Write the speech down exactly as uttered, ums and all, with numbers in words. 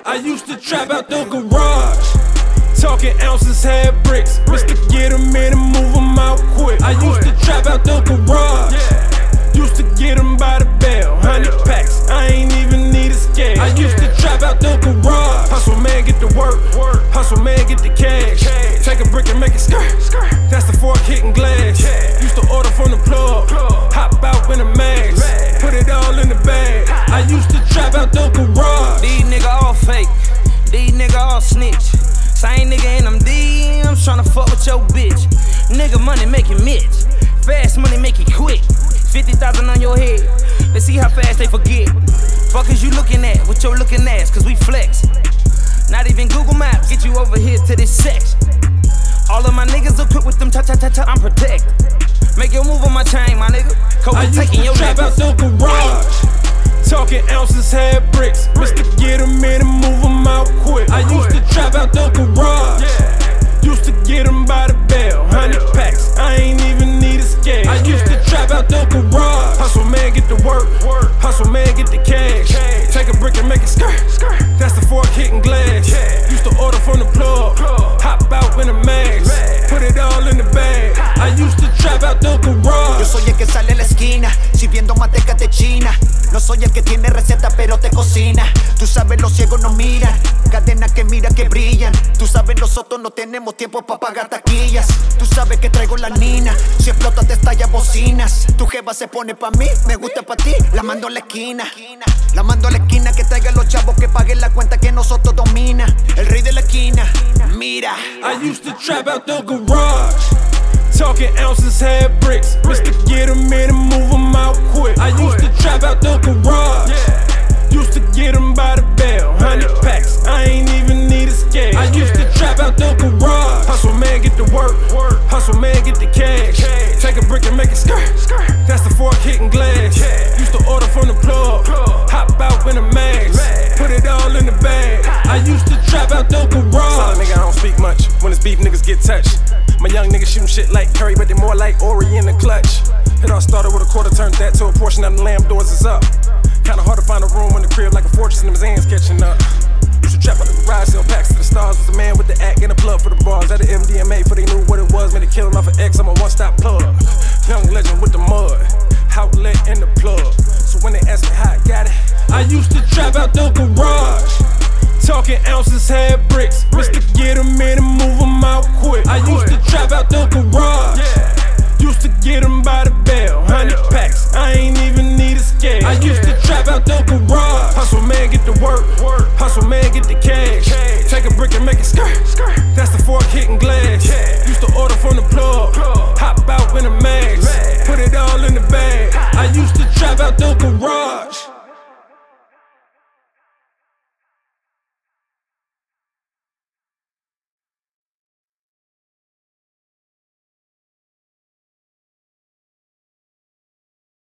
I used to trap out the garage, talking ounces, had bricks. Mister Get 'em in and move 'em out quick. I used to trap out the garage, used to get 'em by the bell. Hundred packs, I ain't even need a scale. I used to trap out the garage. Hustle man, get to work. Hustle man, get the cash. Take a brick and make it skirt. That's the fork hitting glass. Used to order from the plug, hop out in a mask, put it all in the bag. I used to trap out the garage. These nigga all fake, these nigga all snitch. Same nigga in them D Ms tryna fuck with your bitch. Nigga money making Mitch, fast money make it quick. fifty thousand on your head, let's see how fast they forget. Fuck is you looking at with your looking ass, cause we flex. Not even Google Maps get you over here to this section. All of my niggas equipped with them ta-ta-ta-ta, I'm protected. Make your move on my chain, my nigga. I used taking to your trap out the garage, talking ounces, had bricks. Mister Get 'em in and move 'em out quick. I used to trap out the garage, used to get 'em by the bell. Hundred packs, I ain't even need a scale. I used to trap out the garage. Hustle man, get to work. Hustle man, get the cash. Take a brick and make it skirt. That's the fork hitting glass. Used to order from the plug, hop out in a mask, put it all in the bag. I used to trap out the garage. Yo soy el que sale a la esquina, sirviendo manteca de China. No soy el que tiene receta, pero te cocina. Tú sabes, los ciegos no miran, cadenas que mira que brillan. Tú sabes, nosotros no tenemos tiempo pa' pagar taquillas. Tú sabes que traigo la nina, si explota te estalla bocinas. Tu jeva se pone pa' mí, me gusta pa' ti, la mando a la esquina. La mando a la esquina, que traiga los chavos que paguen la cuenta que nosotros domina. El rey de la esquina, mira. I used to trap out the garage, talking ounces, had bricks. Mister Get 'em in and move 'em out quick. I used to trap out the garage, used to get 'em by the bell. Hundred packs, I ain't even need a scale. I used to trap out the garage. Hustle man, get to work. Hustle man, get the cash. Take a brick and make it skirt. That's the fork hitting glass. Used to order from the plug, hop out in a mask, put it all in the bag. I used to trap out the garage. Solid nigga, I don't speak much. When it's beef, niggas get touched. My young niggas shootin' shit like Curry, but they more like Ori in the clutch. It all started with a quarter, turned that to a portion of the lamb doors is up. Kinda hard to find a room in the crib like a fortress and them Zans catching up. Used to trap out the garage, sell packs to the stars. Was a man with the act and the plug for the bars. At the M D M A for they knew what it was. Made a killing off an X, I'm a one-stop plug. Young legend with the mud, outlet in the plug. So when they ask me how I got it, I used to trap out the garage, talking ounces, had bricks. Mister Get 'em in and move 'em out quick. I used to trap out the garage, used to get 'em by the bell. Hundred packs, I ain't even need a scale. I used to trap out the garage.